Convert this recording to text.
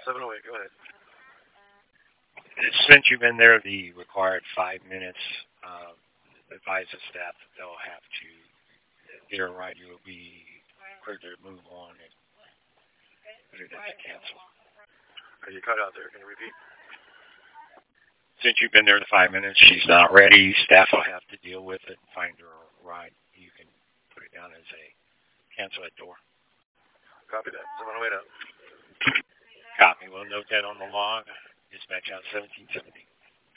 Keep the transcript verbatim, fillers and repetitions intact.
seven oh eight, go ahead. Since you've been there the required five minutes, uh, advise the staff that they'll have to get her right. You will be clear to move on and put it as a cancel. Are you cut out there? Can you repeat? Since you've been there the five minutes, she's not ready. Staff will have to deal with it and find her a ride. You can put it down as a cancel at door. Copy that. seven oh eight out. Copy. We'll note that on the log. Dispatch out seventeen seventy.